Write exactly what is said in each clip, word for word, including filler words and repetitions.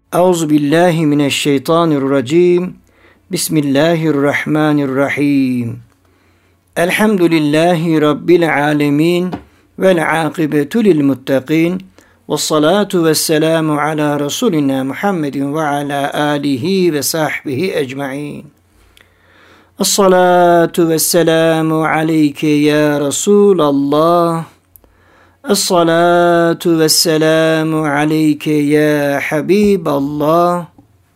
Euzu billahi mineşşeytanirracim. Bismillahirrahmanirrahim. Elhamdülillahi rabbil alamin vel akibetu lil muttaqin. Ves salatu vesselamu ala rasulina Muhammedin ve ala alihi ve sahbihi ecmaîn. Es-salatu vesselamu aleyke ya Resulallah. Es-salatu vesselamu aleyke ya Habiballah.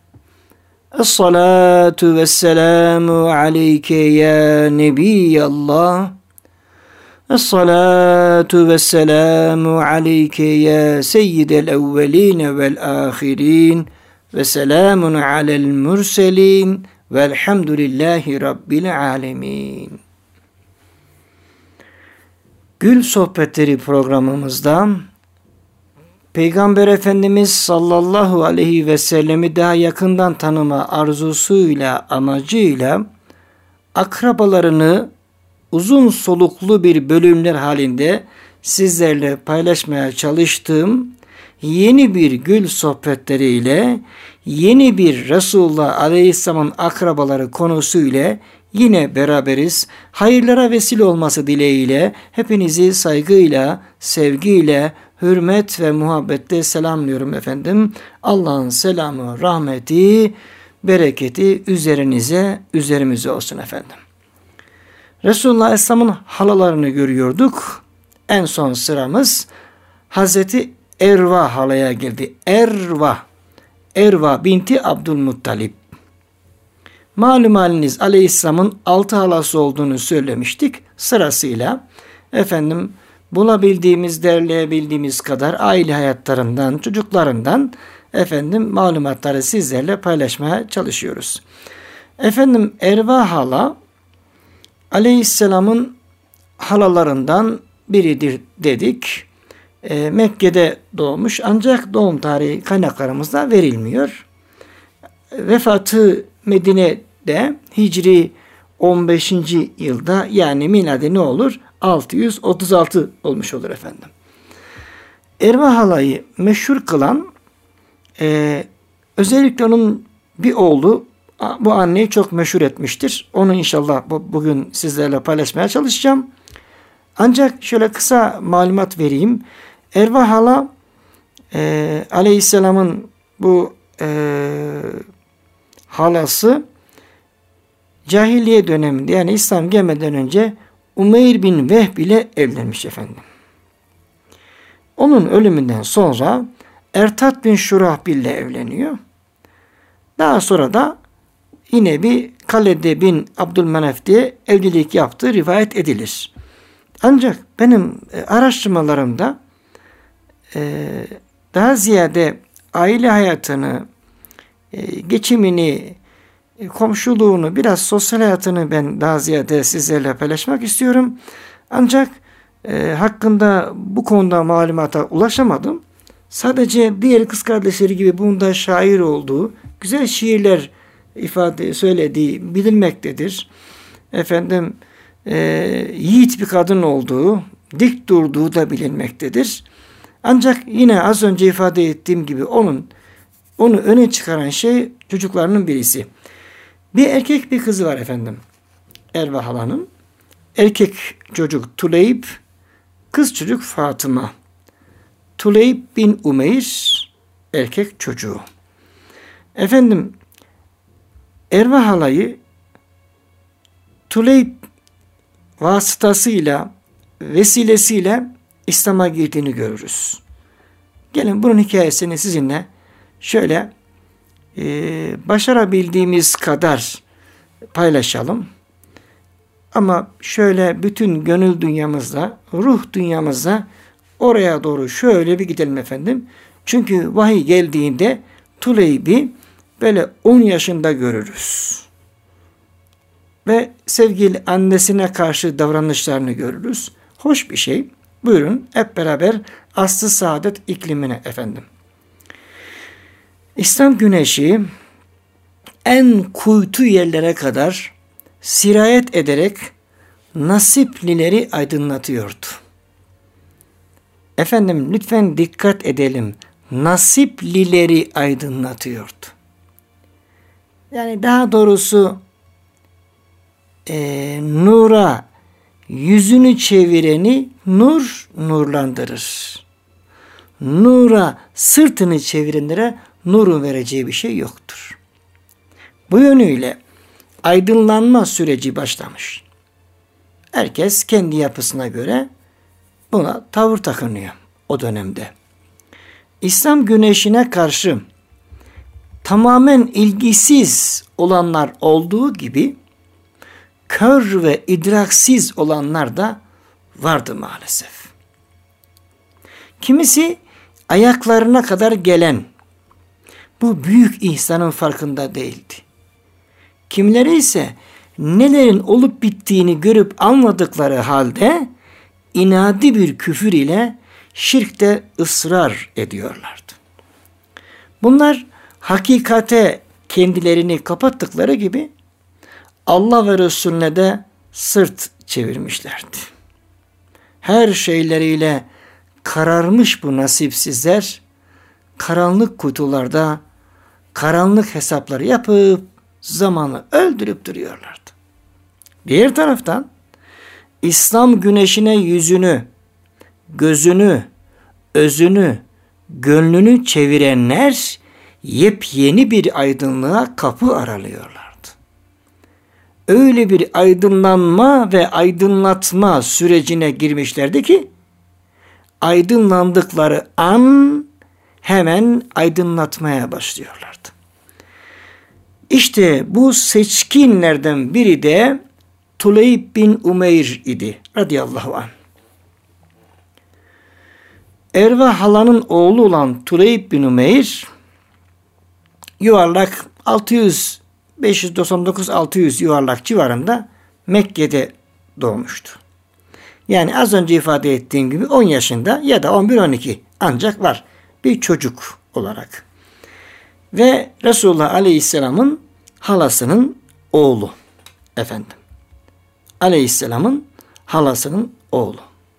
Es-salatu vesselamu aleyke ya Nebiyallah. Es-salatu vesselamu aleyke ya Seyyidel evveline vel ahirin. Ve selamun alel murselin. Velhamdülillahi Rabbil alemin. Gül Sohbetleri programımızda Peygamber Efendimiz sallallahu aleyhi ve sellemi daha yakından tanıma arzusuyla, amacıyla akrabalarını uzun soluklu bir bölümler halinde sizlerle paylaşmaya çalıştığım yeni bir Gül Sohbetleri ile yeni bir Resulullah Aleyhisselam'ın akrabaları konusuyla yine beraberiz. Hayırlara vesile olması dileğiyle hepinizi saygıyla, sevgiyle, hürmet ve muhabbetle selamlıyorum efendim. Allah'ın selamı, rahmeti, bereketi üzerinize, üzerimize olsun efendim. Resulullah Aleyhisselam'ın halalarını görüyorduk. En son sıramız Hazreti Erva halaya geldi. Erva. Erva binti Abdülmuttalib. Malum haliniz Aleyhisselam'ın altı halası olduğunu söylemiştik. Sırasıyla efendim bulabildiğimiz, derleyebildiğimiz kadar aile hayatlarından, çocuklarından efendim malumatları sizlerle paylaşmaya çalışıyoruz. Efendim Erva hala Aleyhisselam'ın halalarından biridir dedik. E, Mekke'de doğmuş ancak doğum tarihi kaynaklarımızda verilmiyor. Vefatı Medine'de Hicri on beşinci yılda, yani miladi ne olur? altı yüz otuz altı olmuş olur efendim. Erva halayı meşhur kılan e, özellikle onun bir oğlu bu anneyi çok meşhur etmiştir. Onu inşallah bu, bugün sizlerle paylaşmaya çalışacağım. Ancak şöyle kısa malumat vereyim. Erva hala e, Aleyhisselam'ın bu e, halası cahiliye döneminde, yani İslam gelmeden önce Umeyr bin Vehb ile evlenmiş efendim. Onun ölümünden sonra Ertat bin Şurahbil ile evleniyor. Daha sonra da yine bir Kalede bin Abdülmenef diye evlilik yaptığı rivayet edilir. Ancak benim araştırmalarımda e, daha ziyade aile hayatını, e, geçimini, e, komşuluğunu, biraz sosyal hayatını ben daha ziyade sizlerle paylaşmak istiyorum. Ancak e, hakkında bu konuda malumata ulaşamadım. Sadece diğer kız kardeşleri gibi bunda şair olduğu, güzel şiirler ifade söylediği bilinmektedir. Efendim e, yiğit bir kadın olduğu, dik durduğu da bilinmektedir. Ancak yine az önce ifade ettiğim gibi onun onu öne çıkaran şey çocuklarının birisi. Bir erkek bir kızı var efendim. Erva halanın. Erkek çocuk Tuleyb, kız çocuk Fatıma. Tuleyb bin Umeyr erkek çocuğu. Efendim Erva halayı Tuleyb vasıtasıyla, vesilesiyle İslam'a girdiğini görürüz. Gelin bunun hikayesini sizinle şöyle e, başarabildiğimiz kadar paylaşalım. Ama şöyle bütün gönül dünyamızda, ruh dünyamızda oraya doğru şöyle bir gidelim efendim. Çünkü vahiy geldiğinde Tuleyb'i böyle on yaşında görürüz. Ve sevgili annesine karşı davranışlarını görürüz. Hoş bir şey. Buyurun hep beraber asr-ı saadet iklimine efendim. İslam güneşi en kuytu yerlere kadar sirayet ederek nasiplileri aydınlatıyordu. Efendim lütfen dikkat edelim. nasiplileri aydınlatıyordu. Yani daha doğrusu e, nura yüzünü çevireni nur nurlandırır. Nura sırtını çevirenlere nurun vereceği bir şey yoktur. Bu yönüyle aydınlanma süreci başlamış. Herkes kendi yapısına göre buna tavır takınıyor o dönemde. İslam güneşine karşı tamamen ilgisiz olanlar olduğu gibi kör ve idraksiz olanlar da vardı maalesef. Kimisi ayaklarına kadar gelen bu büyük ihsanın farkında değildi. Kimileri ise nelerin olup bittiğini görüp anladıkları halde inadi bir küfür ile şirkte ısrar ediyorlardı. Bunlar hakikate kendilerini kapattıkları gibi Allah ve Resulüne de sırt çevirmişlerdi. Her şeyleriyle kararmış bu nasipsizler, karanlık kutularda karanlık hesapları yapıp zamanı öldürüp duruyorlardı. Diğer taraftan İslam güneşine yüzünü, gözünü, özünü, gönlünü çevirenler yepyeni bir aydınlığa kapı aralıyorlardı. Öyle bir aydınlanma ve aydınlatma sürecine girmişlerdi ki aydınlandıkları an hemen aydınlatmaya başlıyorlardı. İşte bu seçkinlerden biri de Tuleyb bin Umeyr idi radıyallahu anh. Erva halanın oğlu olan Tuleyb bin Umeyr yuvarlak altı yüz beş yüz doksan dokuz altı yüz yuvarlak civarında Mekke'de doğmuştu. Yani az önce ifade ettiğim gibi on yaşında ya da on bir on iki ancak var bir çocuk olarak. Ve Resulullah Aleyhisselam'ın halasının oğlu efendim. Aleyhisselam'ın halasının oğlu.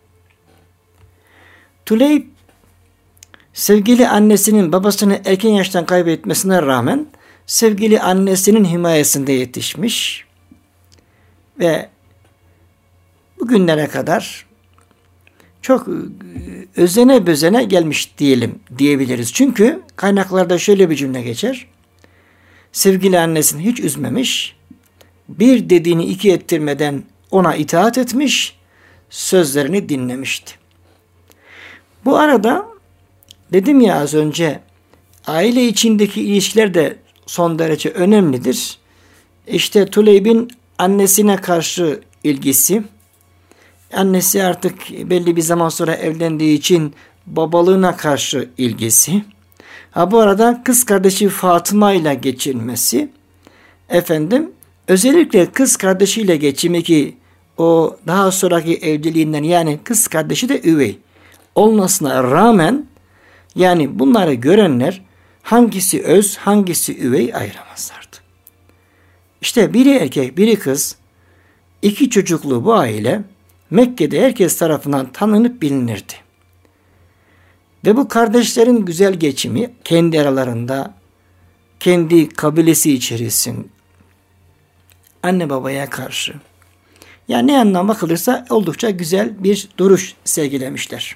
Tuleyb sevgili annesinin babasını erken yaştan kaybetmesine rağmen sevgili annesinin himayesinde yetişmiş ve bugünlere kadar çok özene bözene gelmiş diyelim diyebiliriz. Çünkü kaynaklarda şöyle bir cümle geçer. Sevgili annesini hiç üzmemiş, bir dediğini iki ettirmeden ona itaat etmiş, sözlerini dinlemişti. Bu arada dedim ya az önce aile içindeki ilişkiler de son derece önemlidir. İşte Tuleyb'in annesine karşı ilgisi, annesi artık belli bir zaman sonra evlendiği için babalığına karşı ilgisi, ha bu arada kız kardeşi Fatıma ile geçinmesi, efendim özellikle kız kardeşiyle geçimi ki o daha sonraki evliliğinden yani kız kardeşi de üvey olmasına rağmen yani bunları görenler hangisi öz hangisi üvey ayıramazlardı. İşte biri erkek biri kız iki çocuklu bu aile Mekke'de herkes tarafından tanınıp bilinirdi. Ve bu kardeşlerin güzel geçimi kendi aralarında, kendi kabilesi içerisinde, anne babaya karşı, yani ne yandan bakılırsa oldukça güzel bir duruş sergilemişler.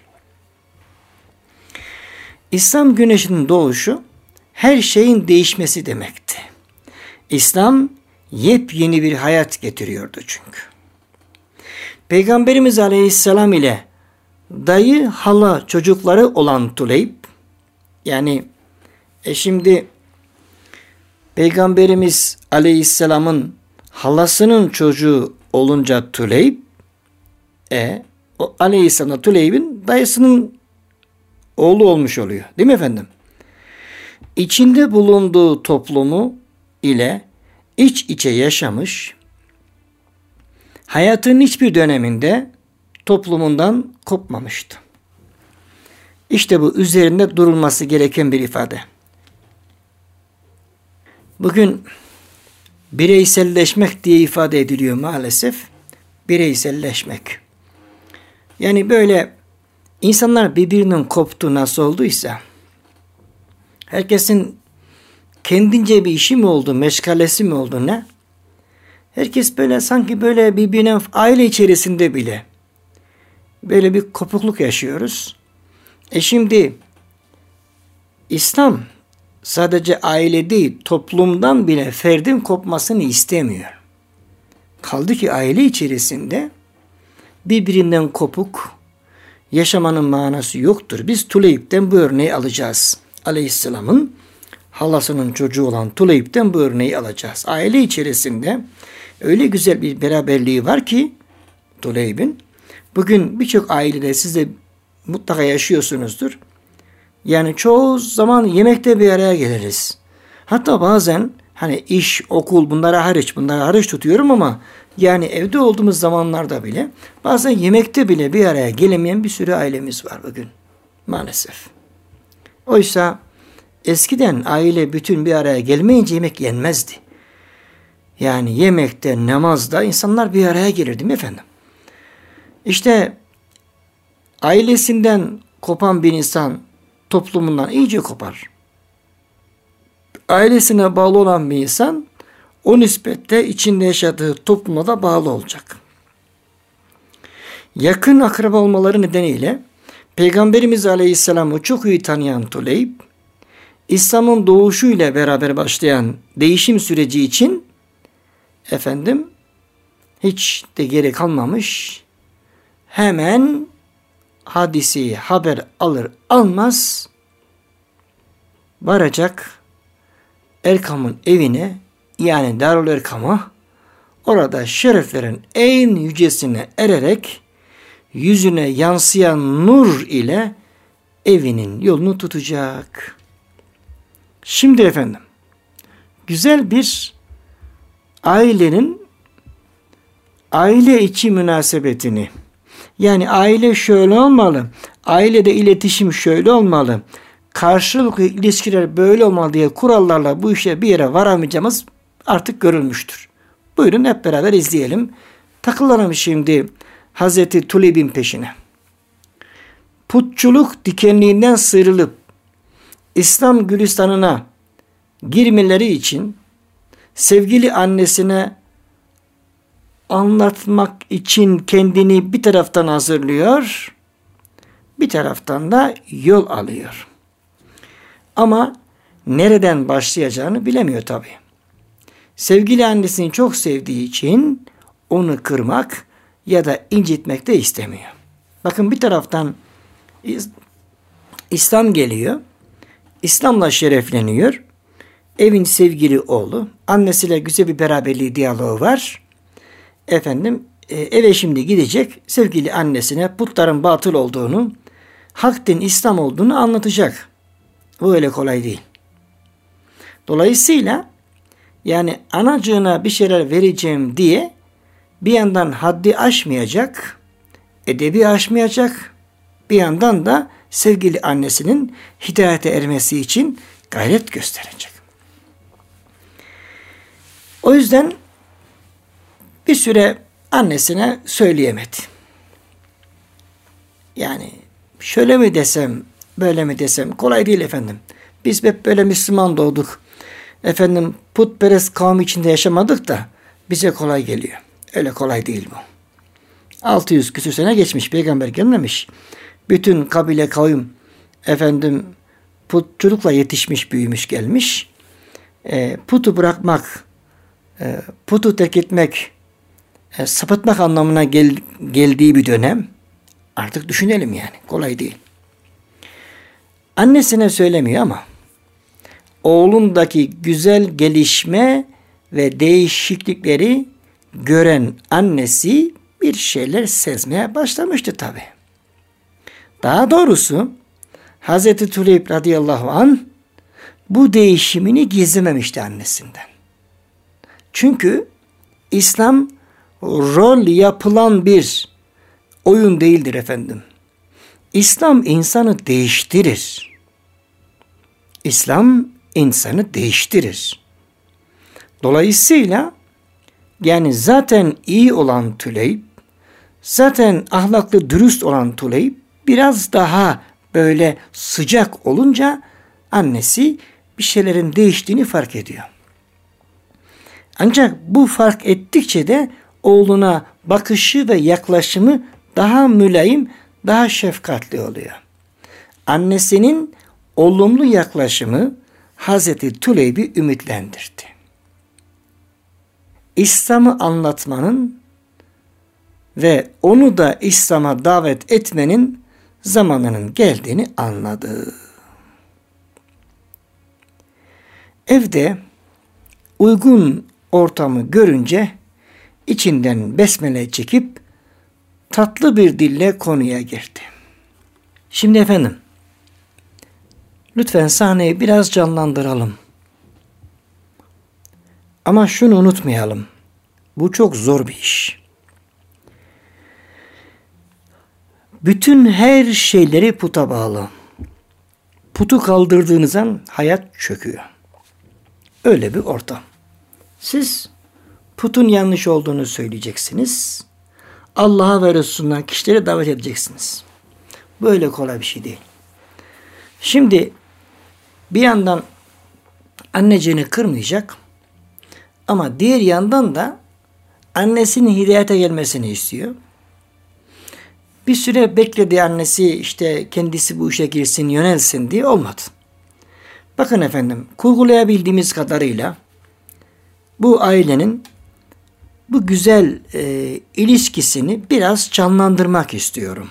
İslam güneşinin doğuşu her şeyin değişmesi demekti. İslam yepyeni bir hayat getiriyordu çünkü. Peygamberimiz Aleyhisselam ile dayı hala çocukları olan Tuleyb, yani e şimdi Peygamberimiz Aleyhisselam'ın halasının çocuğu olunca Tuleyb, e, o Aleyhisselam Tuleyb'in dayısının oğlu olmuş oluyor. Değil mi efendim? İçinde bulunduğu toplumu ile iç içe yaşamış, hayatının hiçbir döneminde toplumundan kopmamıştı. İşte bu üzerinde durulması gereken bir ifade. Bugün bireyselleşmek diye ifade ediliyor maalesef. Bireyselleşmek. Yani böyle insanlar birbirinin koptu nasıl olduysa Herkesin kendince bir işi mi oldu, meşgalesi mi oldu, ne? Herkes böyle sanki böyle birbirine, aile içerisinde bile böyle bir kopukluk yaşıyoruz. E şimdi İslam sadece aile değil, toplumdan bile ferdin kopmasını istemiyor. Kaldı ki aile içerisinde birbirinden kopuk yaşamanın manası yoktur. Biz Tuleyb'den bu örneği alacağız. Aleyhisselam'ın halasının çocuğu olan Tuleyb'den bu örneği alacağız. Aile içerisinde öyle güzel bir beraberliği var ki Tuleyb'in. Bugün birçok ailede siz de mutlaka yaşıyorsunuzdur. Yani çoğu zaman yemekte bir araya geliriz. Hatta bazen hani iş, okul bunlara hariç, bunlara hariç tutuyorum ama yani evde olduğumuz zamanlarda bile bazen yemekte bile bir araya gelemeyen bir sürü ailemiz var bugün. Maalesef. Oysa eskiden aile bütün bir araya gelmeyince yemek yenmezdi. Yani yemekte, namazda insanlar bir araya gelir değil mi efendim? İşte ailesinden kopan bir insan toplumundan iyice kopar. Ailesine bağlı olan bir insan o nispette içinde yaşadığı topluma da bağlı olacak. Yakın akraba olmaları nedeniyle Peygamberimiz Aleyhisselam'ı çok iyi tanıyan Tuleyb, İslam'ın doğuşuyla beraber başlayan değişim süreci için efendim hiç de gerek kalmamış, hemen hadisi haber alır almaz varacak Erkam'ın evine, yani Darül Erkam'a, orada şereflerin en yücesine ererek yüzüne yansıyan nur ile evinin yolunu tutacak. Şimdi efendim güzel bir ailenin aile içi münasebetini, yani aile şöyle olmalı, ailede iletişim şöyle olmalı, karşılıklı ilişkiler böyle olmalı diye kurallarla bu işe bir yere varamayacağımız artık görülmüştür. Buyurun hep beraber izleyelim. Takılalım şimdi Hazreti Tuleyb'in peşine. Putçuluk dikenliğinden sıyrılıp İslam gülistanına girmeleri için sevgili annesine anlatmak için kendini bir taraftan hazırlıyor, bir taraftan da yol alıyor. Ama nereden başlayacağını bilemiyor tabii. Sevgili annesini çok sevdiği için onu kırmak ya da incitmek de istemiyor. Bakın bir taraftan İslam geliyor, İslam'la şerefleniyor, evin sevgili oğlu, annesiyle güzel bir beraberliği, diyaloğu var. Efendim eve şimdi gidecek, sevgili annesine putların batıl olduğunu, hak din İslam olduğunu anlatacak. Bu öyle kolay değil. Dolayısıyla yani anacığına bir şeyler vereceğim diye bir yandan haddi aşmayacak, edebi aşmayacak, bir yandan da sevgili annesinin hidayete ermesi için gayret gösterecek. O yüzden bir süre annesine söyleyemedi. Yani şöyle mi desem, böyle mi desem, kolay değil efendim. Biz hep böyle Müslüman doğduk. Efendim putperest kavmi içinde yaşamadık da bize kolay geliyor. Öyle kolay değil bu. altı yüz küsür sene geçmiş, peygamber gelmemiş. Bütün kabile kavim efendim putçulukla yetişmiş, büyümüş, gelmiş. E, putu bırakmak, e, putu terk etmek, e, sapıtmak anlamına gel, geldiği bir dönem. Artık düşünelim yani. Kolay değil. Annesine söylemiyor ama oğlundaki güzel gelişme ve değişiklikleri gören annesi bir şeyler sezmeye başlamıştı tabi. Daha doğrusu Hazreti Tuleyb radıyallahu anh bu değişimini gizlememişti annesinden. Çünkü İslam rol yapılan bir oyun değildir efendim. İslam insanı değiştirir. İslam insanı değiştirir. Dolayısıyla yani zaten iyi olan Tuleyb, zaten ahlaklı, dürüst olan Tuleyb biraz daha böyle sıcak olunca annesi bir şeylerin değiştiğini fark ediyor. Ancak bu fark ettikçe de oğluna bakışı ve yaklaşımı daha mülayim, daha şefkatli oluyor. Annesinin olumlu yaklaşımı Hazreti Tuleyb'i ümitlendirdi. İslam'ı anlatmanın ve onu da İslam'a davet etmenin zamanının geldiğini anladı. Evde uygun ortamı görünce içinden besmele çekip tatlı bir dille konuya girdi. Şimdi efendim, lütfen sahneyi biraz canlandıralım. Ama şunu unutmayalım. Bu çok zor bir iş. Bütün her şeyleri puta bağlı. Putu kaldırdığınız an hayat çöküyor. Öyle bir ortam. Siz putun yanlış olduğunu söyleyeceksiniz. Allah'a ve Resulü'ne kişileri davet edeceksiniz. Böyle kolay bir şey değil. Şimdi bir yandan anneciğini kırmayacak ama diğer yandan da annesinin hidayete gelmesini istiyor. Bir süre bekledi annesi, işte kendisi bu işe girsin, yönelsin diye, olmadı. Bakın efendim, kurgulayabildiğimiz kadarıyla bu ailenin bu güzel e, ilişkisini biraz canlandırmak istiyorum.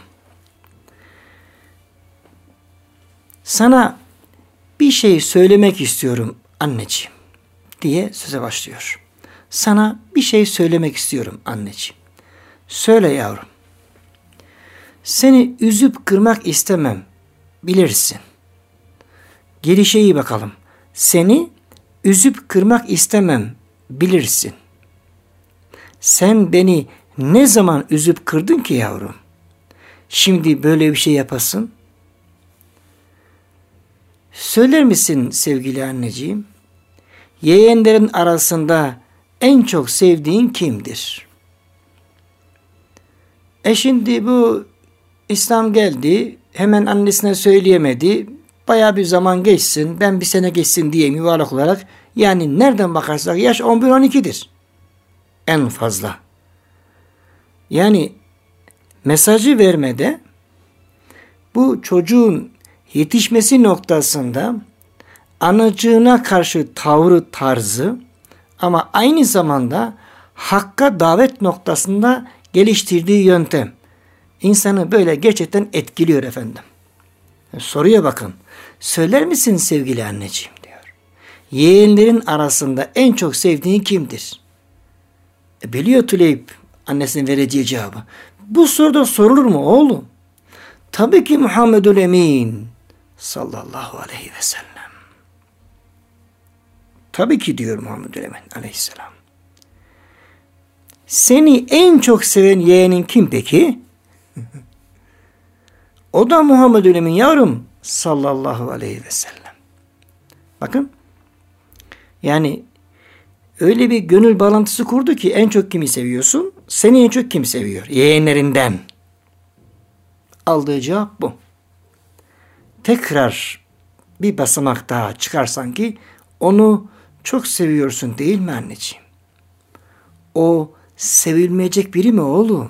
Sana bir şey söylemek istiyorum anneciğim diye söze başlıyor. Sana bir şey söylemek istiyorum anneciğim. Söyle yavrum. Seni üzüp kırmak istemem, bilirsin. Gelişe iyi bakalım. Seni üzüp kırmak istemem, bilirsin. Sen beni ne zaman üzüp kırdın ki yavrum? Şimdi böyle bir şey yapasın. Söyler misin sevgili anneciğim? Yeğenlerin arasında en çok sevdiğin kimdir? E şimdi bu İslam geldi, hemen annesine söyleyemedi. Bayağı bir zaman geçsin, ben bir sene geçsin diye yuvarlak olarak, yani nereden bakarsak yaş on bir on ikidir. En fazla. Yani mesajı vermede bu çocuğun yetişmesi noktasında anacığına karşı tavrı, tarzı ama aynı zamanda hakka davet noktasında geliştirdiği yöntem insanı böyle gerçekten etkiliyor efendim. Soruya bakın. Söyler misin sevgili anneciğim diyor. Yeğenlerin arasında en çok sevdiğin kimdir? E biliyor Tuleyb annesinin vereceği cevabı. Bu soruda sorulur mu oğlum? Tabii ki Muhammedül Emin sallallahu aleyhi ve sellem. Tabii ki diyor Muhammedül Emin aleyhisselam. Seni en çok seven yeğenin kim peki? O da Muhammedül Emin yavrum sallallahu aleyhi ve sellem. Bakın. Yani öyle bir gönül bağlantısı kurdu ki en çok kimi seviyorsun? Seni en çok kim seviyor? Yeğenlerinden. Aldığı cevap bu. Tekrar bir basamak daha çıkarsan ki onu çok seviyorsun değil mi anneciğim? O sevilmeyecek biri mi oğlum?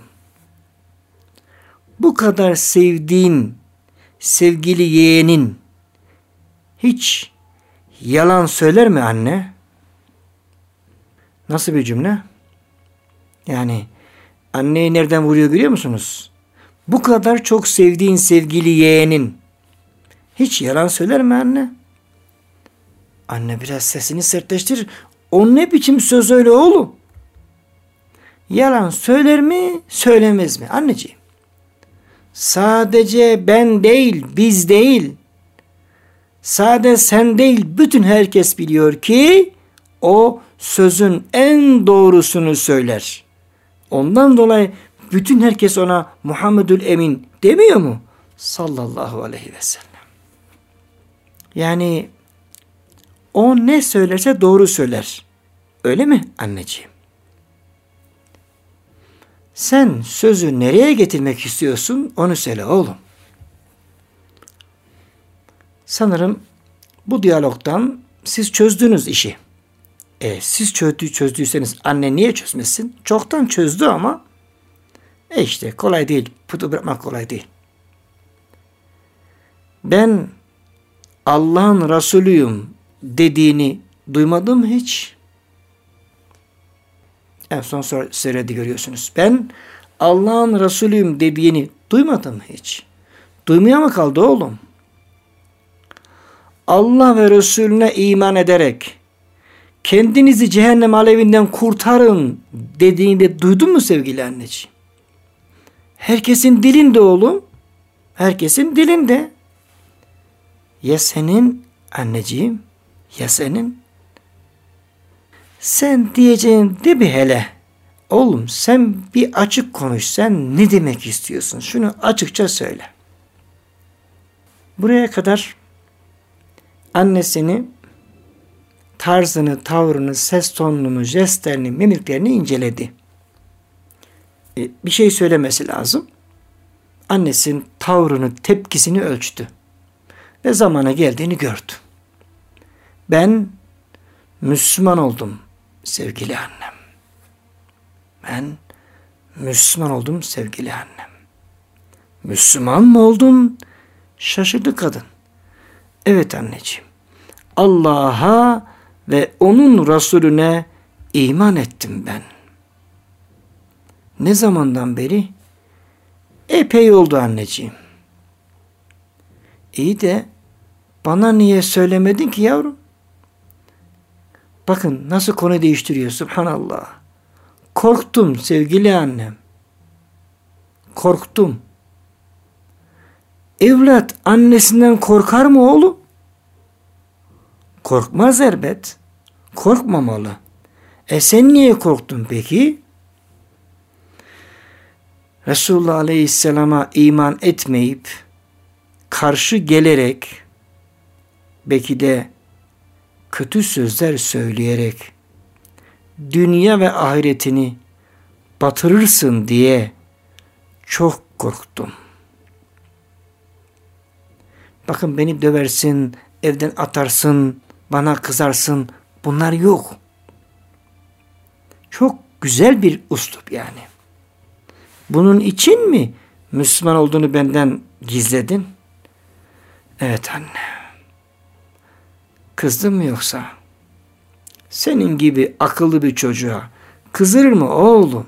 Bu kadar sevdiğin sevgili yeğenin hiç yalan söyler mi anne? Nasıl bir cümle? Yani anneyi nereden vuruyor görüyor musunuz? Bu kadar çok sevdiğin sevgili yeğenin hiç yalan söyler mi anne? Anne biraz sesini sertleştir. O ne biçim söz öyle oğlum? Yalan söyler mi, söylemez mi anneciğim? Sadece ben değil, biz değil. Sadece sen değil, bütün herkes biliyor ki o sözün en doğrusunu söyler. Ondan dolayı bütün herkes ona Muhammedül Emin demiyor mu? Sallallahu aleyhi ve sellem. Yani o ne söylerse doğru söyler. Öyle mi anneciğim? Sen sözü nereye getirmek istiyorsun? Onu söyle oğlum. Sanırım Bu diyalogtan siz çözdünüz işi. E, siz çözdü, çözdüyseniz anne niye çözmesin? Çoktan çözdü ama e işte kolay değil. Putu bırakmak kolay değil. Ben Allah'ın Resulüyüm dediğini duymadım hiç. En son söyledi görüyorsunuz. Ben Allah'ın Resulüyüm dediğini duymadım hiç. Duymaya mı kaldı oğlum? Allah ve Resulüne iman ederek kendinizi cehennem alevinden kurtarın dediğinde duydun mu sevgili anneciğim? Herkesin dilinde oğlum. Herkesin dilinde. Ya senin anneciğim? Ya senin? Sen diyeceğin de bir hele. Oğlum sen bir açık konuş. Sen ne demek istiyorsun? Şunu açıkça söyle. Buraya kadar annesini, tarzını, tavrını, ses tonunu, jestlerini, mimiklerini inceledi. E, bir şey söylemesi lazım. Annesinin tavrını, tepkisini ölçtü. Ve zamana geldiğini gördü. Ben Müslüman oldum sevgili annem. Ben Müslüman oldum sevgili annem. Müslüman mı oldun? Şaşırdı kadın. Evet anneciğim. Allah'a ve onun Resulüne iman ettim ben. Ne zamandan beri? Epey oldu anneciğim. İyi de bana niye söylemedin ki yavrum? Bakın nasıl konu değiştiriyor subhanallah. Korktum sevgili annem. Korktum. Evlat annesinden korkar mı oğlum? Korkmaz elbet. Korkmamalı. E sen niye korktun peki? Resulullah Aleyhisselam'a iman etmeyip karşı gelerek belki de kötü sözler söyleyerek dünya ve ahiretini batırırsın diye çok korktum. Bakın beni döversin, evden atarsın, bana kızarsın. Bunlar yok. Çok güzel bir üslup yani. Bunun için mi Müslüman olduğunu benden gizledin? Evet anne. Kızdın mı yoksa? Senin gibi akıllı bir çocuğa kızılır mı oğlum?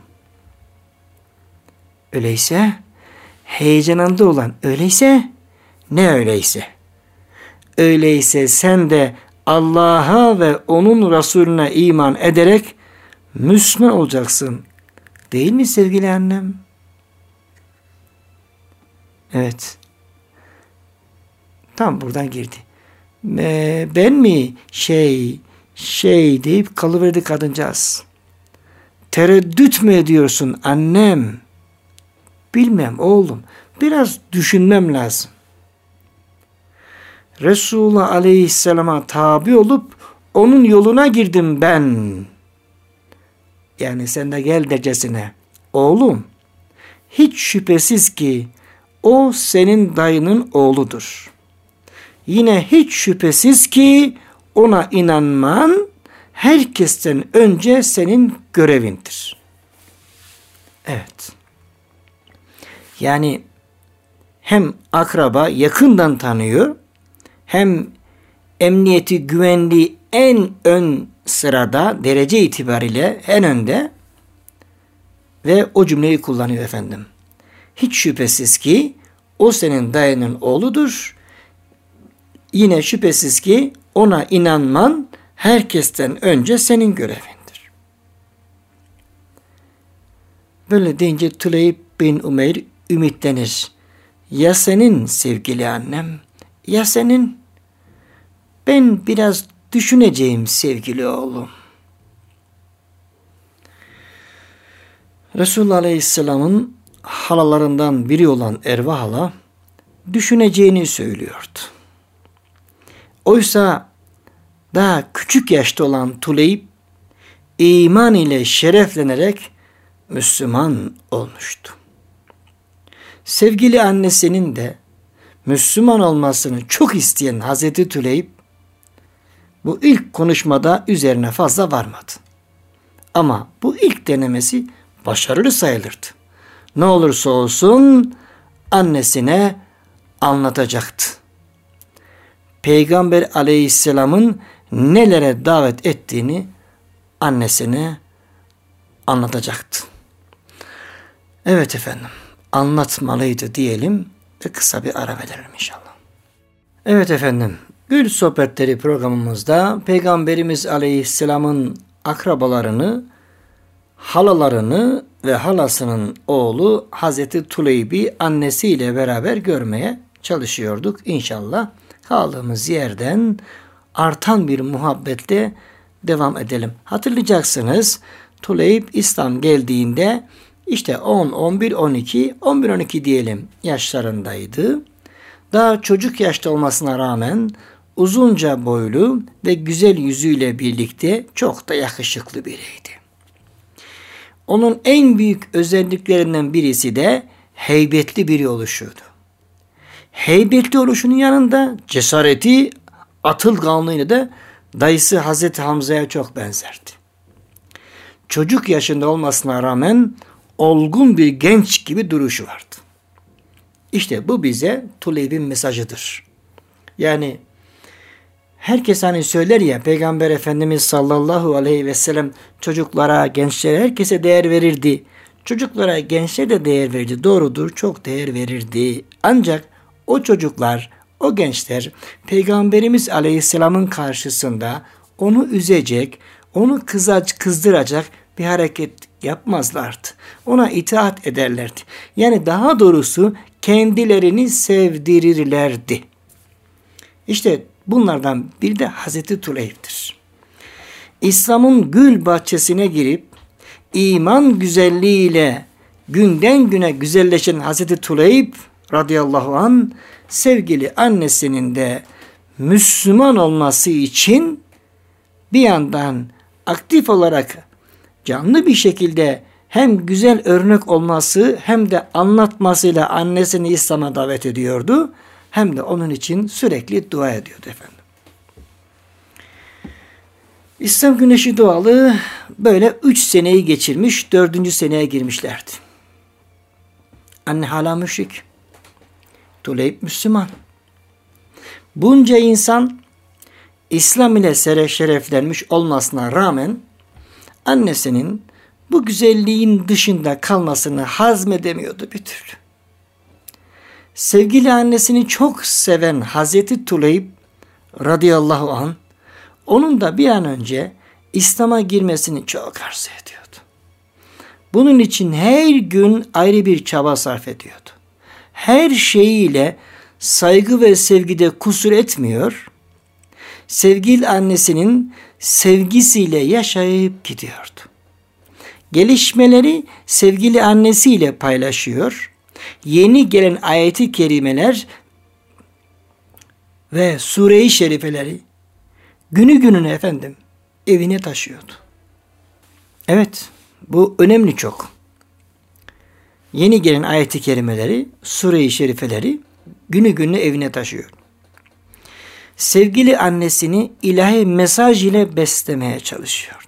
Öyleyse heyecanında olan öyleyse ne öyleyse? Öyleyse sen de Allah'a ve onun Resulüne iman ederek Müslüman olacaksın. Değil mi sevgili annem? Evet. Tam buradan girdi. Ee, ben mi şey şey deyip kalıverdi kadıncağız. Tereddüt mü ediyorsun annem? Bilmem oğlum. Biraz düşünmem lazım. Resulullah Aleyhisselam'a tabi olup onun yoluna girdim ben. Yani sen de gel dercesine. Oğlum, hiç şüphesiz ki o senin dayının oğludur. Yine hiç şüphesiz ki ona inanman herkesten önce senin görevindir. Evet. Yani hem akraba yakından tanıyor, hem emniyeti, güvenliği en ön sırada, derece itibariyle en önde ve o cümleyi kullanıyor efendim. Hiç şüphesiz ki o senin dayının oğludur. Yine şüphesiz ki ona inanman herkesten önce senin görevindir. Böyle deyince Tüleyb bin Umeyr ümitlenir. Ya senin sevgili annem, ya senin? Ben biraz düşüneceğim sevgili oğlum. Resulullah Aleyhisselam'ın halalarından biri olan Erva hala düşüneceğini söylüyordu. Oysa daha küçük yaşta olan Tüleyb iman ile şereflenerek Müslüman olmuştu. Sevgili annesinin de Müslüman olmasını çok isteyen Hazreti Tüleyb bu ilk konuşmada üzerine fazla varmadı. Ama bu ilk denemesi başarılı sayılırdı. Ne olursa olsun annesine anlatacaktı. Peygamber aleyhisselamın nelere davet ettiğini annesine anlatacaktı. Evet efendim, anlatmalıydı diyelim ve kısa bir ara verelim inşallah. Evet efendim, Gül Sohbetleri programımızda Peygamberimiz aleyhisselamın akrabalarını, halalarını ve halasının oğlu Hazreti Tuleyb'i annesiyle beraber görmeye çalışıyorduk. İnşallah kaldığımız yerden artan bir muhabbetle devam edelim. Hatırlayacaksınız, Tuleyb İslam geldiğinde işte on, on bir, on iki, on bir on iki diyelim yaşlarındaydı. Daha çocuk yaşta olmasına rağmen uzunca boylu ve güzel yüzüyle birlikte çok da yakışıklı biriydi. Onun en büyük özelliklerinden birisi de heybetli biri oluşuydu. Heybetli oluşunun yanında cesareti, atılganlığıyla da dayısı Hazreti Hamza'ya çok benzerdi. Çocuk yaşında olmasına rağmen olgun bir genç gibi duruşu vardı. İşte bu bize Tuleyb'in mesajıdır. Yani herkes hani söyler ya, Peygamber Efendimiz sallallahu aleyhi ve sellem çocuklara, gençlere, herkese değer verirdi. Çocuklara, gençlere de değer verirdi. Doğrudur, çok değer verirdi. Ancak o çocuklar, o gençler Peygamberimiz aleyhisselamın karşısında onu üzecek, onu kızac, kızdıracak bir hareket yapmazlardı. Ona itaat ederlerdi. Yani daha doğrusu kendilerini sevdirirlerdi. İşte bunlardan biri de Hazreti Tuleyb'dir. İslam'ın gül bahçesine girip iman güzelliğiyle günden güne güzelleşen Hazreti Tuleyb radıyallahu an sevgili annesinin de Müslüman olması için bir yandan aktif olarak canlı bir şekilde hem güzel örnek olması hem de anlatmasıyla annesini İslam'a davet ediyordu. Hem de onun için sürekli dua ediyordu efendim. İslam güneşi doğalı böyle üç seneyi geçirmiş, dördüncü seneye girmişlerdi. Anne hala müşrik. Tuleyb Müslüman. Bunca insan İslam ile şereflenmiş olmasına rağmen annesinin bu güzelliğin dışında kalmasını hazmedemiyordu bir türlü. Sevgili annesini çok seven Hazreti Tuleyb radıyallahu anh, onun da bir an önce İslam'a girmesini çok arzu ediyordu. Bunun için her gün ayrı bir çaba sarf ediyordu. Her şeyiyle saygı ve sevgide kusur etmiyor, sevgili annesinin sevgisiyle yaşayıp gidiyordu. Gelişmeleri sevgili annesiyle paylaşıyor, yeni gelen ayeti kerimeler ve sure-i şerifeleri günü gününe efendim evine taşıyordu. Evet, bu önemli çok. Yeni gelen ayeti kerimeleri, sure-i şerifeleri günü gününe evine taşıyor. Sevgili annesini ilahi mesaj ile beslemeye çalışıyordu.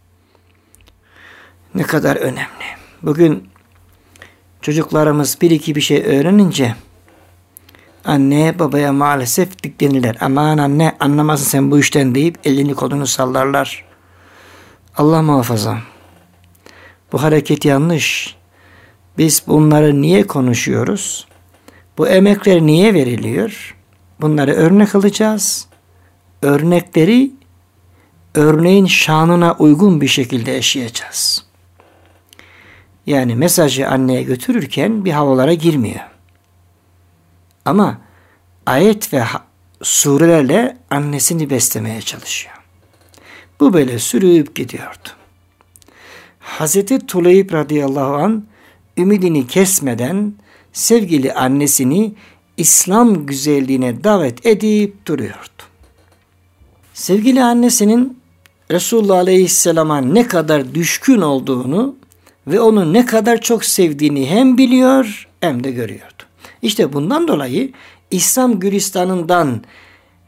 Ne kadar önemli. Bugün çocuklarımız bir iki bir şey öğrenince anne babaya maalesef diklenirler. Aman anne anlamazsın sen bu işten deyip elini kolunu sallarlar. Allah muhafaza. Bu hareket yanlış. Biz bunları niye konuşuyoruz? Bu emekler niye veriliyor? Bunları örnek alacağız. Örnekleri örneğin şanına uygun bir şekilde yaşayacağız. Yani mesajı anneye götürürken bir havalara girmiyor. Ama ayet ve surelerle annesini beslemeye çalışıyor. Bu böyle sürüp gidiyordu. Hazreti Tuleyb radıyallahu anh ümidini kesmeden sevgili annesini İslam güzelliğine davet edip duruyordu. Sevgili annesinin Resulullah Aleyhisselam'a ne kadar düşkün olduğunu ve onu ne kadar çok sevdiğini hem biliyor hem de görüyordu. İşte bundan dolayı İslam Gülistan'ından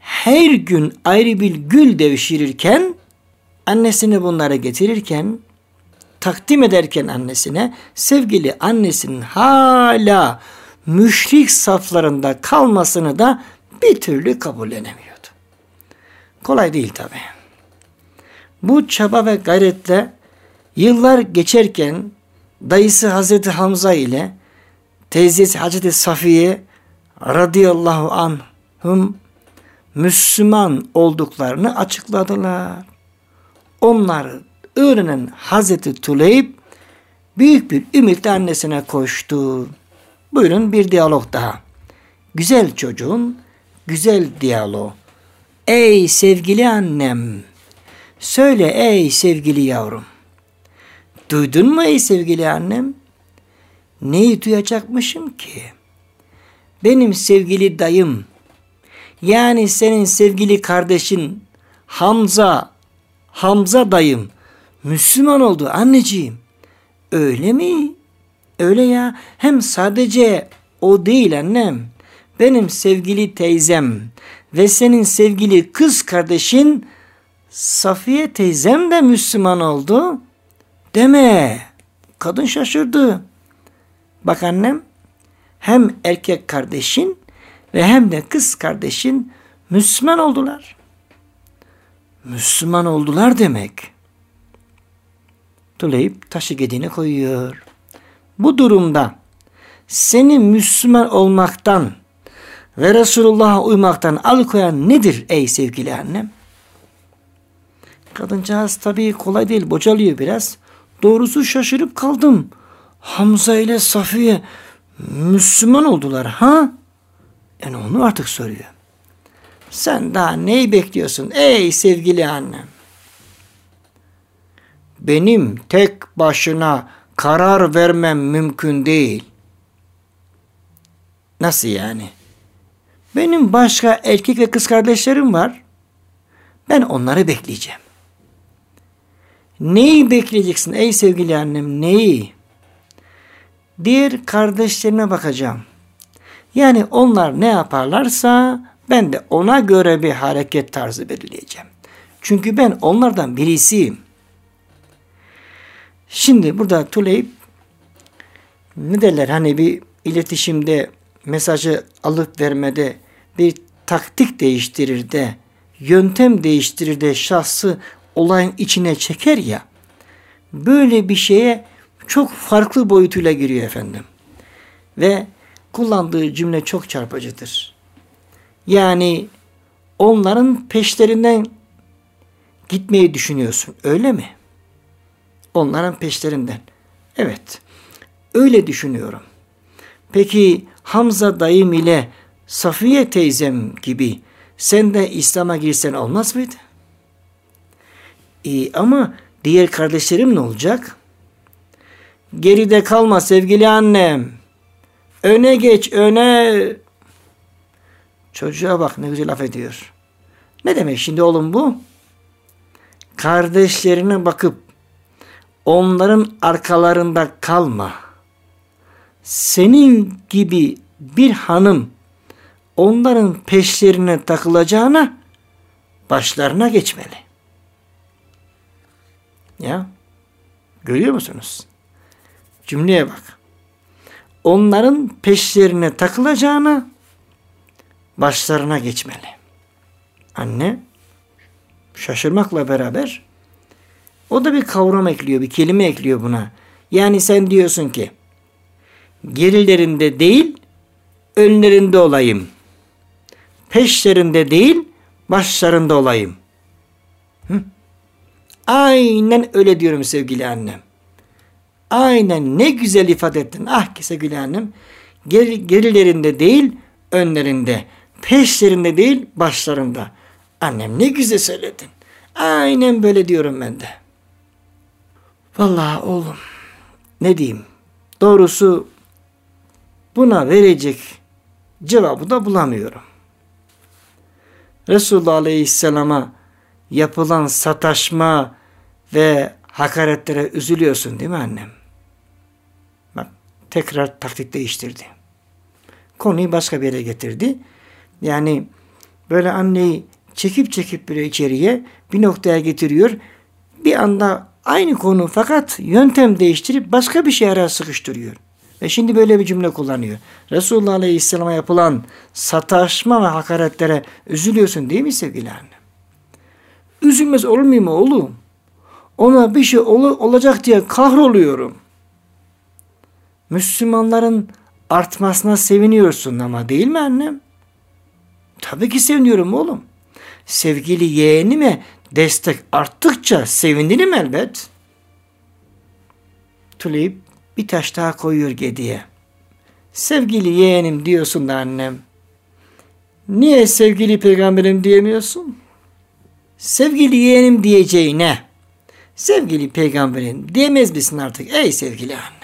her gün ayrı bir gül devşirirken, annesine bunları getirirken, takdim ederken annesine, sevgili annesinin hala müşrik saflarında kalmasını da bir türlü kabullenemiyordu. Kolay değil tabi. Bu çaba ve gayretle yıllar geçerken dayısı Hazreti Hamza ile teyzesi Hazreti Safiye radıyallahu anhum Müslüman olduklarını açıkladılar. Onları öğrenen Hazreti Tuleyb büyük bir ümitle annesine koştu. Buyurun bir diyalog daha. Güzel çocuğun güzel diyalog. Ey sevgili annem, söyle ey sevgili yavrum. Duydun mu ey sevgili annem? Neyi duyacakmışım ki? Benim sevgili dayım, yani senin sevgili kardeşin Hamza, Hamza dayım Müslüman oldu anneciğim. Öyle mi? Öyle ya. Hem sadece o değil annem. Benim sevgili teyzem ve senin sevgili kız kardeşin Safiye teyzem de Müslüman oldu. Deme. Kadın şaşırdı. Bak annem, hem erkek kardeşin ve hem de kız kardeşin Müslüman oldular. Müslüman oldular demek. Tuleyb taşı gediğine koyuyor. Bu durumda seni Müslüman olmaktan ve Resulullah'a uymaktan alıkoyan nedir ey sevgili annem? Kadıncağız tabii kolay değil, bocalıyor biraz. Doğrusu şaşırıp kaldım. Hamza ile Safiye Müslüman oldular ha? Yani onu artık soruyor. Sen daha neyi bekliyorsun ey sevgili annem? Benim tek başına karar vermem mümkün değil. Nasıl yani? Benim başka erkek ve kız kardeşlerim var. Ben onları bekleyeceğim. Neyi bekleyeceksin ey sevgili annem? Neyi? Diğer kardeşlerime bakacağım. Yani onlar ne yaparlarsa ben de ona göre bir hareket tarzı belirleyeceğim. Çünkü ben onlardan birisiyim. Şimdi burada Tuleyb ne derler, hani bir iletişimde mesajı alıp vermede bir taktik değiştirir de, yöntem değiştirir de şahsı olayın içine çeker ya, böyle bir şeye çok farklı boyutuyla giriyor efendim. Ve kullandığı cümle çok çarpıcıdır. Yani onların peşlerinden gitmeyi düşünüyorsun, öyle mi? Onların peşlerinden. Evet, öyle düşünüyorum. Peki Hamza dayım ile Safiye teyzem gibi sen de İslam'a girsen olmaz mıydı? İyi ama diğer kardeşlerim ne olacak? Geride kalma sevgili annem. Öne geç, öne. Çocuğa bak ne güzel laf ediyor. Ne demek şimdi oğlum bu? Kardeşlerine bakıp onların arkalarında kalma. Senin gibi bir hanım onların peşlerine takılacağına başlarına geçmeli. Ya, görüyor musunuz? Cümleye bak. Onların peşlerine takılacağına başlarına geçmeli. Anne şaşırmakla beraber o da bir kavram ekliyor, bir kelime ekliyor buna. Yani sen diyorsun ki gerilerinde değil önlerinde olayım. Peşlerinde değil başlarında olayım. Hı? Aynen öyle diyorum sevgili annem. Aynen ne güzel ifade ettin. Ah ki sevgili annem. Geri, gerilerinde değil önlerinde. Peşlerinde değil başlarında. Annem ne güzel söyledin. Aynen böyle diyorum ben de. Vallahi oğlum ne diyeyim. Doğrusu buna verecek cevabı da bulamıyorum. Resulullah Aleyhisselam'a yapılan sataşma ve hakaretlere üzülüyorsun değil mi annem? Bak tekrar taktik değiştirdi. Konuyu başka bir yere getirdi. Yani böyle anneyi çekip çekip böyle içeriye bir noktaya getiriyor. Bir anda aynı konu fakat yöntem değiştirip başka bir şey araya sıkıştırıyor. Ve şimdi böyle bir cümle kullanıyor. Resulullah Aleyhisselam'a yapılan sataşma ve hakaretlere üzülüyorsun değil mi sevgili annem? Üzülmez olur muyum oğlum? Ona bir şey ol- olacak diye kahroluyorum. Müslümanların artmasına seviniyorsun ama değil mi annem? Tabii ki seviniyorum oğlum. Sevgili yeğenime destek arttıkça sevinirim elbet. Tulip bir taş daha koyuyor gediye. Sevgili yeğenim diyorsun da annem. Niye sevgili peygamberim diyemiyorsun? Sevgili yeğenim diyeceğine sevgili peygamberim diyemez misin artık ey sevgili annem?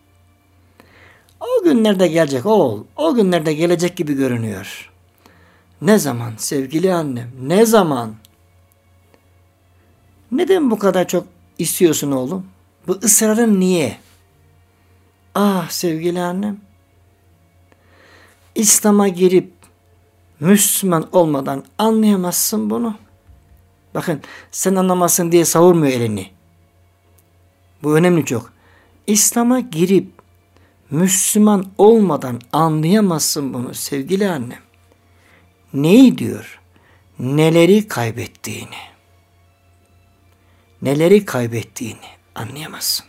O günlerde gelecek oğul. O günlerde gelecek gibi görünüyor. Ne zaman sevgili annem? Ne zaman? Neden bu kadar çok istiyorsun oğlum? Bu ısrarın niye? Ah sevgili annem. İslam'a girip Müslüman olmadan anlayamazsın bunu. Bakın sen anlamazsın diye savurmuyor elini. Bu önemli çok. İslam'a girip Müslüman olmadan anlayamazsın bunu sevgili annem. Neyi diyor? Neleri kaybettiğini. Neleri kaybettiğini anlayamazsın.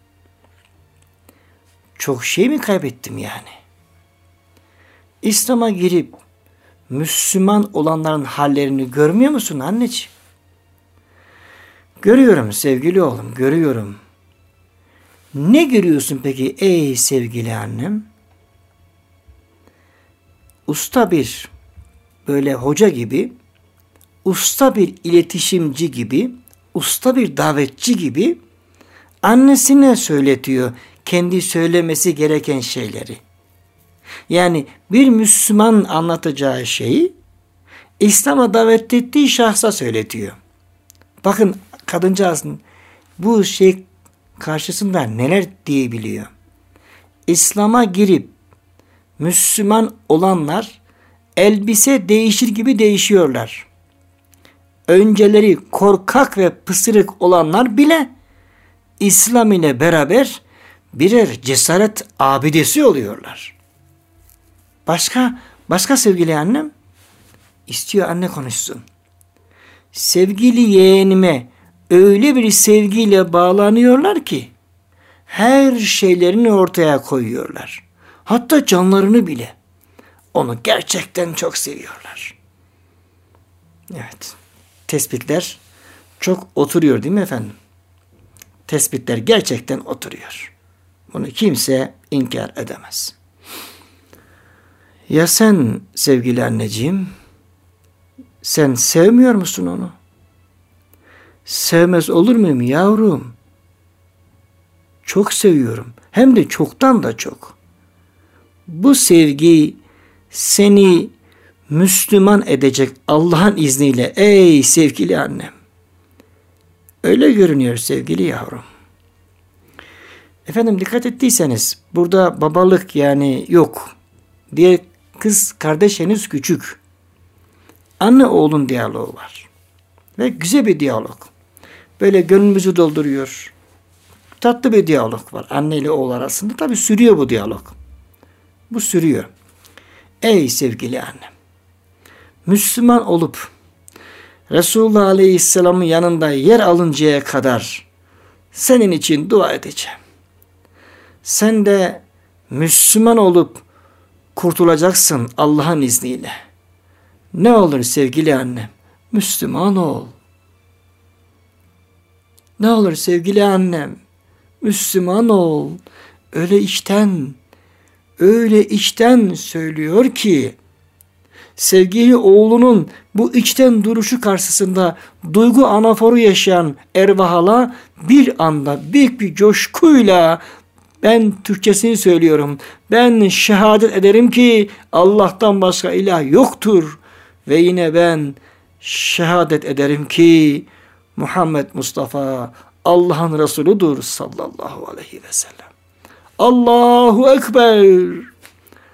Çok şey mi kaybettim yani? İslam'a girip Müslüman olanların hallerini görmüyor musun anneciğim? Görüyorum sevgili oğlum, görüyorum. Ne görüyorsun peki ey sevgili annem? Usta bir böyle hoca gibi, usta bir iletişimci gibi, usta bir davetçi gibi annesine söyletiyor kendi söylemesi gereken şeyleri. Yani bir Müslüman anlatacağı şeyi İslam'a davet ettiği şahsa söyletiyor. Bakın kadıncağızın bu şey karşısında neler diyebiliyor. İslam'a girip Müslüman olanlar elbise değişir gibi değişiyorlar. Önceleri korkak ve pısırık olanlar bile İslam ile beraber birer cesaret abidesi oluyorlar. Başka, başka sevgili annem istiyor anne konuşsun. Sevgili yeğenime öyle bir sevgiyle bağlanıyorlar ki her şeylerini ortaya koyuyorlar. Hatta canlarını bile. Onu gerçekten çok seviyorlar. Evet. Tespitler çok oturuyor değil mi efendim? Tespitler gerçekten oturuyor. Bunu kimse inkar edemez. Ya sen sevgili anneciğim, sen sevmiyor musun onu? Sevmez olur muyum yavrum? Çok seviyorum. Hem de çoktan da çok. Bu sevgi seni Müslüman edecek Allah'ın izniyle ey sevgili annem. Öyle görünüyor sevgili yavrum. Efendim dikkat ettiyseniz burada babalık yani yok. Diye kız kardeş henüz küçük. Anne oğlun diyaloğu var. Ve güzel bir diyalog. Böyle gönlümüzü dolduruyor. Tatlı bir diyalog var anne ile oğul arasında. Tabii sürüyor bu diyalog. Bu sürüyor. Ey sevgili annem. Müslüman olup Resulullah Aleyhisselam'ın yanında yer alıncaya kadar senin için dua edeceğim. Sen de Müslüman olup kurtulacaksın Allah'ın izniyle. Ne olur sevgili annem, Müslüman ol. Ne olur sevgili annem, Müslüman ol. Öyle içten, öyle içten söylüyor ki, sevgili oğlunun bu içten duruşu karşısında duygu anaforu yaşayan Ervahal'a bir anda büyük bir coşkuyla ben Türkçesini söylüyorum. Ben şehadet ederim ki Allah'tan başka ilah yoktur. Ve yine ben şehadet ederim ki Muhammed Mustafa Allah'ın Resuludur sallallahu aleyhi ve sellem. Allahu Ekber.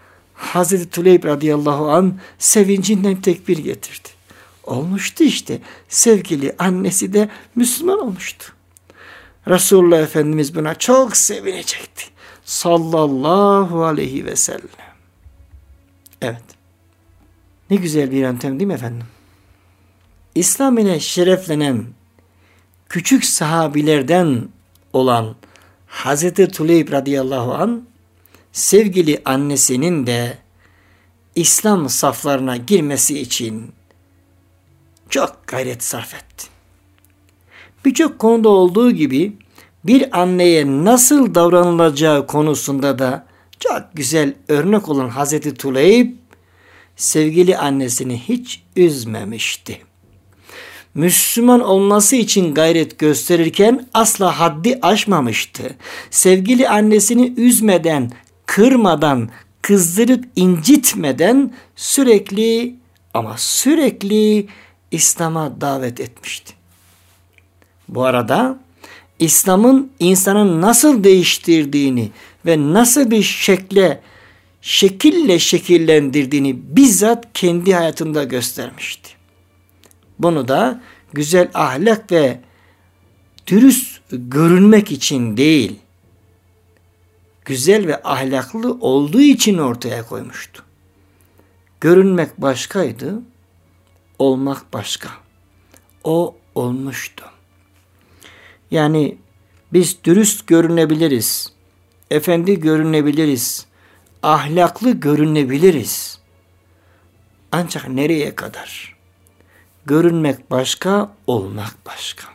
Hazreti Tuleyb radıyallahu an sevincinden tekbir getirdi. Olmuştu işte. Sevgili annesi de Müslüman olmuştu. Resulullah Efendimiz buna çok sevinecekti. Sallallahu aleyhi ve sellem. Evet. Ne güzel bir yöntem değil mi efendim? İslam ile şereflenen küçük sahabilerden olan Hazreti Tuleyb radıyallahu an sevgili annesinin de İslam saflarına girmesi için çok gayret sarf etti. Birçok konuda olduğu gibi bir anneye nasıl davranılacağı konusunda da çok güzel örnek olan Hazreti Tuleyb sevgili annesini hiç üzmemişti. Müslüman olması için gayret gösterirken asla haddi aşmamıştı. Sevgili annesini üzmeden, kırmadan, kızdırıp incitmeden sürekli ama sürekli İslam'a davet etmişti. Bu arada İslam'ın insanın nasıl değiştirdiğini ve nasıl bir şekle, şekille şekillendirdiğini bizzat kendi hayatında göstermişti. Bunu da güzel ahlak ve dürüst görünmek için değil, güzel ve ahlaklı olduğu için ortaya koymuştu. Görünmek başkaydı, olmak başka. O olmuştu. Yani biz dürüst görünebiliriz, efendi görünebiliriz, ahlaklı görünebiliriz. Ancak nereye kadar? Görünmek başka, olmak başka.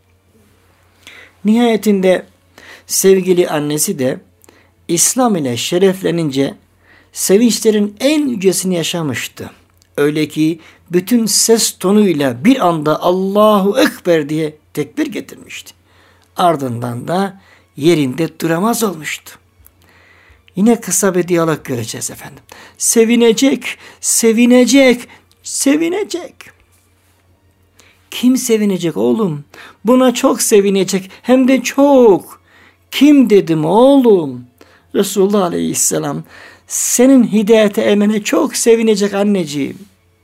Nihayetinde sevgili annesi de İslam ile şereflenince sevinçlerin en yücesini yaşamıştı. Öyle ki bütün ses tonuyla bir anda Allahu Ekber diye tekbir getirmişti. Ardından da yerinde duramaz olmuştu. Yine kısa bir diyalog göreceğiz efendim. Sevinecek, sevinecek, sevinecek. Kim sevinecek oğlum? Buna çok sevinecek. Hem de çok. Kim dedim oğlum? Resulullah Aleyhisselam senin hidayete emene çok sevinecek anneciğim.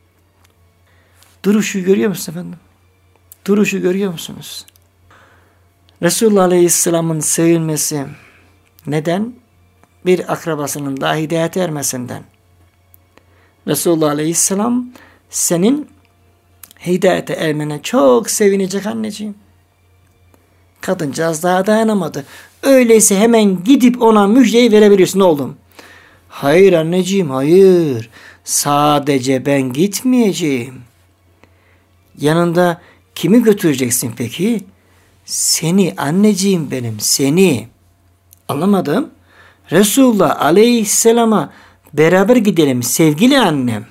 Duruşu görüyor musun efendim? Duruşu görüyor musunuz? Resulullah Aleyhisselam'ın sevinmesi neden? Bir akrabasının daha hidayete ermesinden. Resulullah Aleyhisselam senin hidayete ermene çok sevinecek anneciğim. Kadıncağız daha dayanamadı. Öyleyse hemen gidip ona müjdeyi verebilirsin oğlum. Hayır anneciğim, hayır. Sadece ben gitmeyeceğim. Yanında kimi götüreceksin peki? Seni anneciğim benim, seni. Anlamadım. Resulullah Aleyhisselam'a beraber gidelim sevgili annem.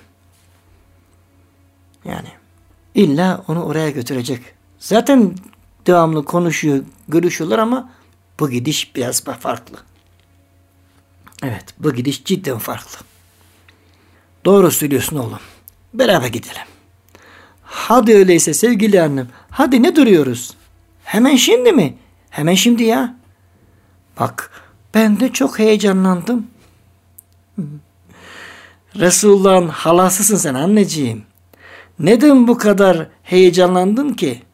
Yani illa onu oraya götürecek. Zaten devamlı konuşuyor, görüşüyorlar ama bu gidiş biraz farklı. Evet, bu gidiş cidden farklı. Doğru söylüyorsun oğlum. Beraber gidelim. Hadi öyleyse sevgili annem. Hadi ne duruyoruz? Hemen şimdi mi? Hemen şimdi ya. Bak ben de çok heyecanlandım. Resulullah'ın halasısın sen anneciğim. Neden bu kadar heyecanlandın ki?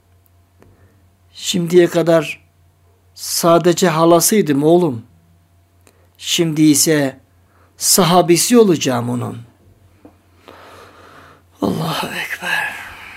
Şimdiye kadar sadece halasıydım oğlum. Şimdi ise sahabisi olacağım onun. Allahu Ekber.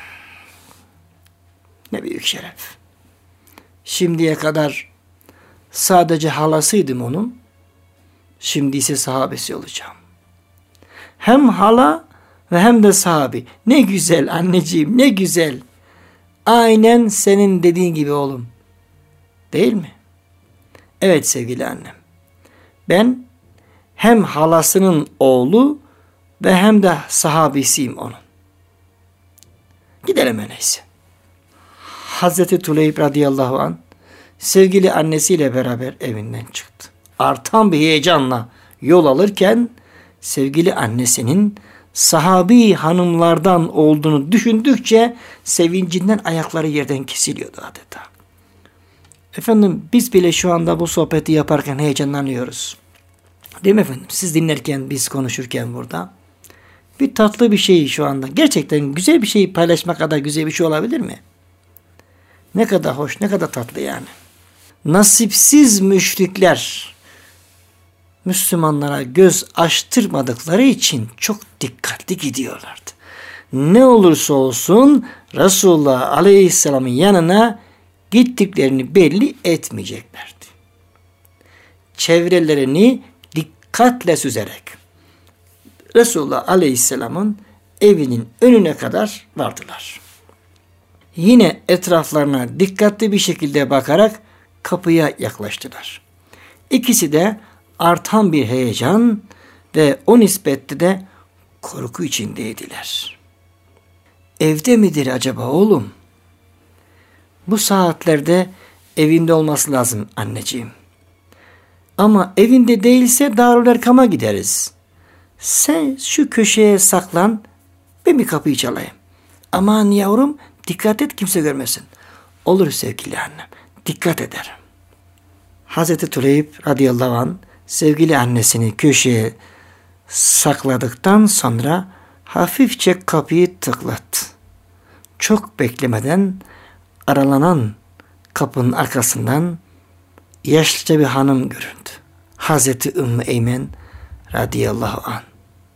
Ne büyük şeref. Şimdiye kadar sadece halasıydım onun. Şimdi ise sahabesi olacağım. Hem hala ve hem de sahabi. Ne güzel anneciğim, ne güzel. Aynen senin dediğin gibi oğlum. Değil mi? Evet sevgili annem. Ben hem halasının oğlu ve hem de sahabisiyim onun. Gidelim öyleyse. Hazreti Tuleyb radıyallahu anh sevgili annesiyle beraber evinden çıktı. Artan bir heyecanla yol alırken sevgili annesinin sahabi hanımlardan olduğunu düşündükçe sevincinden ayakları yerden kesiliyordu adeta. Efendim biz bile şu anda bu sohbeti yaparken heyecanlanıyoruz. Değil mi efendim? Siz dinlerken, biz konuşurken burada bir tatlı bir şey şu anda. Gerçekten güzel bir şeyi paylaşmak kadar güzel bir şey olabilir mi? Ne kadar hoş, ne kadar tatlı yani. Nasipsiz müşrikler Müslümanlara göz açtırmadıkları için çok dikkatli gidiyorlardı. Ne olursa olsun Resulullah Aleyhisselam'ın yanına gittiklerini belli etmeyeceklerdi. Çevrelerini dikkatle süzerek Resulullah Aleyhisselam'ın evinin önüne kadar vardılar. Yine etraflarına dikkatli bir şekilde bakarak kapıya yaklaştılar. İkisi de artan bir heyecan ve o nispette de korku içindeydiler. Evde midir acaba oğlum? Bu saatlerde evinde olması lazım anneciğim. Ama evinde değilse Darül Erkam'a gideriz. Sen şu köşeye saklan, ben bir kapıyı çalayım. Aman yavrum, dikkat et kimse görmesin. Olur sevgili annem, dikkat ederim. Hazreti Tuleyb radıyallahu anh sevgili annesini köşeye sakladıktan sonra hafifçe kapıyı tıklattı. Çok beklemeden aralanan kapının arkasından yaşlıca bir hanım göründü. Hazreti Ümmü Eymen radıyallahu anh.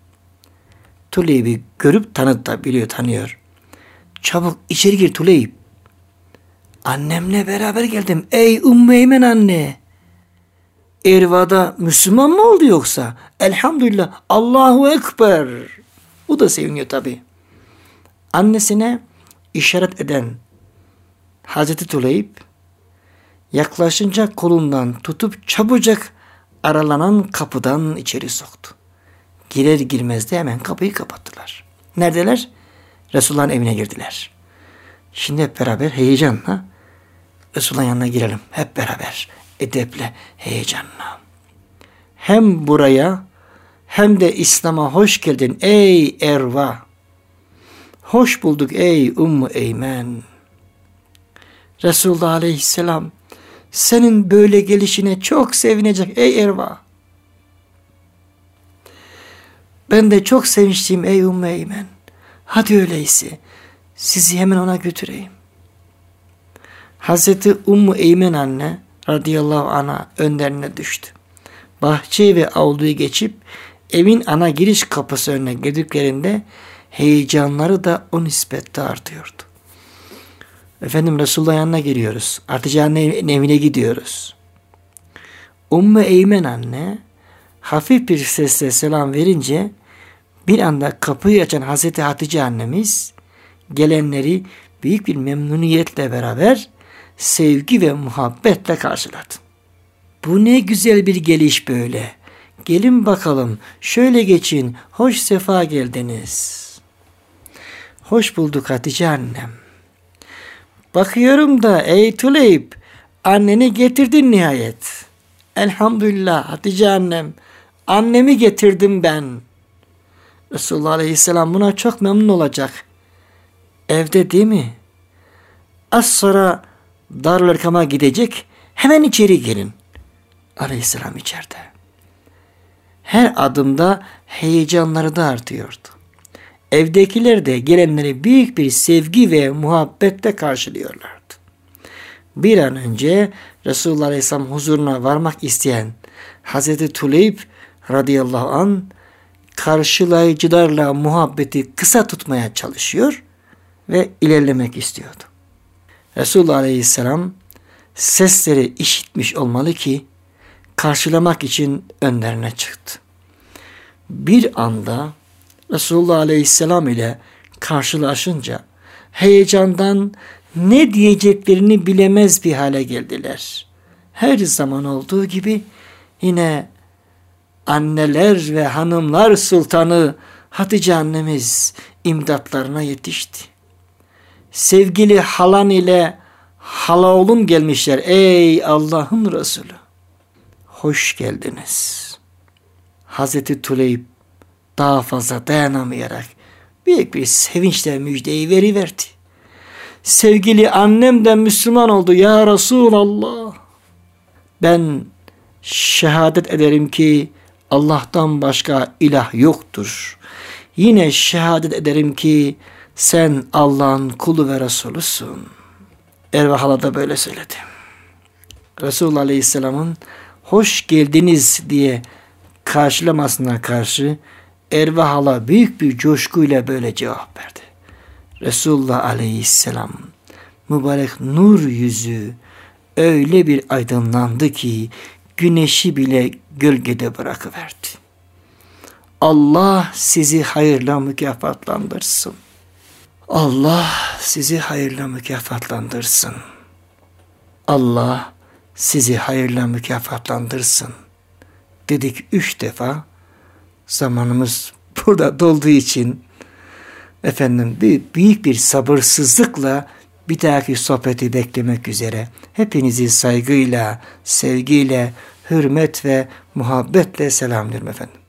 Tuleyb'i görüp tanıdı da biliyor, tanıyor. Çabuk içeri gir Tuleyb. Annemle beraber geldim. Ey Ümmü Eymen anne. Erva'da Müslüman mı oldu yoksa? Elhamdülillah. Allahu Ekber. Bu da seviniyor tabi. Annesine işaret eden Hazreti Tuleyb yaklaşınca kolundan tutup çabucak aralanan kapıdan içeri soktu. Girer girmez de hemen kapıyı kapattılar. Neredeler? Resulullah'ın evine girdiler. Şimdi hep beraber heyecanla Resulullah'ın yanına girelim. Hep beraber edeple, heyecanla. Hem buraya hem de İslam'a hoş geldin ey Erva. Hoş bulduk ey Ümmü Eymen. Resulullah Aleyhisselam senin böyle gelişine çok sevinecek ey Erva. Ben de çok sevinçliyim ey Ümmü Eymen. Hadi öyleyse sizi hemen ona götüreyim. Hazreti Ümmü Eymen anne radıyallahu anh'a önlerine düştü. Bahçeyi ve avluyu geçip evin ana giriş kapısı önüne girdiklerinde heyecanları da o nispette artıyordu. Efendim Resulullah'ın yanına giriyoruz. Artıcı'nın evine gidiyoruz. Ümmü Eymen anne hafif bir sesle selam verince bir anda kapıyı açan Hazreti Hatice annemiz gelenleri büyük bir memnuniyetle beraber sevgi ve muhabbetle karşıladı. Bu ne güzel bir geliş böyle. Gelin bakalım, şöyle geçin, hoş sefa geldiniz. Hoş bulduk Hatice annem. Bakıyorum da ey Tuleyb, anneni getirdin nihayet. Elhamdülillah Hatice annem, annemi getirdim ben. Resulullah Aleyhisselam buna çok memnun olacak. Evde değil mi? Az sonra Darül Erkam'a gidecek, hemen içeri girin. Aleyhisselam içeride. Her adımda heyecanları da artıyordu. Evdekiler de gelenleri büyük bir sevgi ve muhabbetle karşılıyorlardı. Bir an önce Resulullah Aleyhisselam huzuruna varmak isteyen Hazreti Tuleyb radıyallahu anh karşılayıcılarla muhabbeti kısa tutmaya çalışıyor ve ilerlemek istiyordu. Resulullah Aleyhisselam sesleri işitmiş olmalı ki karşılamak için önlerine çıktı. Bir anda Resulullah Aleyhisselam ile karşılaşınca heyecandan ne diyeceklerini bilemez bir hale geldiler. Her zaman olduğu gibi yine anneler ve hanımlar sultanı Hatice annemiz imdatlarına yetişti. Sevgili halan ile hala oğlum gelmişler. Ey Allah'ın Resulü. Hoş geldiniz. Hazreti Tuleyb daha fazla dayanamayarak büyük bir sevinçle müjdeyi veriverdi. Sevgili annem de Müslüman oldu ya Resulallah. Ben şehadet ederim ki Allah'tan başka ilah yoktur. Yine şehadet ederim ki sen Allah'ın kulu ve Resulüsün. Erva hala da böyle söyledi. Resulullah Aleyhisselam'ın hoş geldiniz diye karşılamasına karşı Erva hala büyük bir coşkuyla böyle cevap verdi. Resulullah Aleyhisselam mübarek nur yüzü öyle bir aydınlandı ki güneşi bile gölgede bırakıverdi. Allah sizi hayırla mükafatlandırsın. Allah sizi hayırla mükafatlandırsın. Allah sizi hayırla mükafatlandırsın. Dedik üç defa. Zamanımız burada dolduğu için efendim büyük bir sabırsızlıkla bir dahaki sohbeti beklemek üzere hepinizi saygıyla, sevgiyle, hürmet ve muhabbetle selamlıyorum efendim.